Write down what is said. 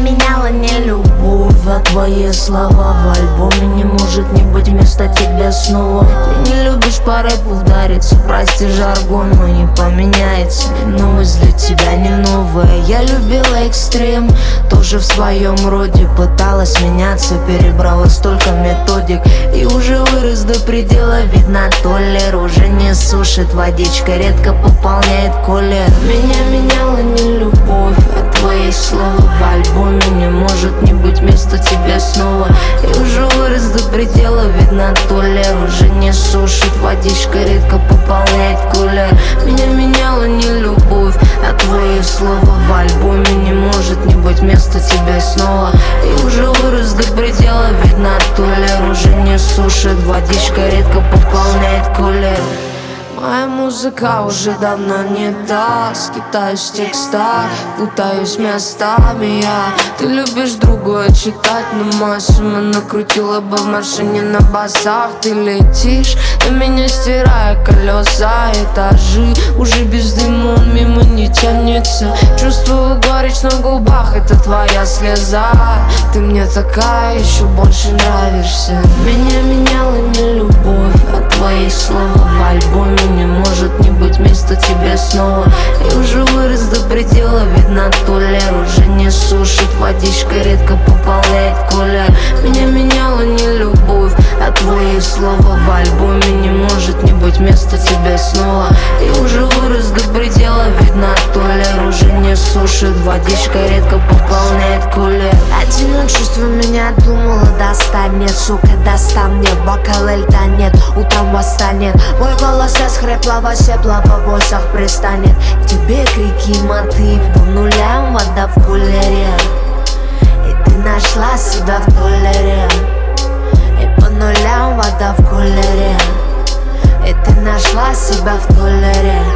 меняла не любовь, а твои слова в альбоме не может не быть вместо тебя снова. Ты не любишь по рэпу вдариться, прости жаргон, но не поменяется. Новость для тебя не новая. Я любила экстрим, тоже в своем роде пыталась меняться, перебрала столько методик и уже вырос до предела. Видно, толлер уже не сушит, водичка редко пополняет колер. Меня меняла не любовь, а твои слова в альбоме не может не быть вместо тебя снова. И уже вырос до предела, видно, толлер уже не сушит, водичка редко пополняет колер. Меня меняла не любовь, а твои слова в альбоме не может не быть вместо тебя снова. И уже вырос до предела, видно, толлер уже не сушит, водичка редко пополняет колер. Моя музыка уже давно не та, скитаюсь в текстах, путаюсь местами я. Ты любишь другое читать, но мою сумму накрутила бы в машине на басах. Ты летишь на меня, стирая колеса, этажи уже без дыма, он мимо не тянется. Чувствую горечь на губах, это твоя слеза. Ты мне такая, еще больше нравишься. Меня меняла не любовь, а твои слова в альбоме не может не быть вместо тебя снова. И уже вырос до предела, видно, толлер уже не сушит, водичка редко пополняет колер. Меня меняла не любовь, а твои слова в альбоме не может не быть вместо тебя снова. И уже вырос до предела, видно, толлер уже не сушит, водичка редко пополняет колер. Одиночество меня думала достанет, сука, достань мне бокал льда нет, утром восстанет. Мой голос исхрипло, осепло, в авосах пристанет. К тебе крики и мотив, по нулям вода в кулере. И ты нашла себя в толлере. И по нулям вода в кулере. И ты нашла себя в толлере.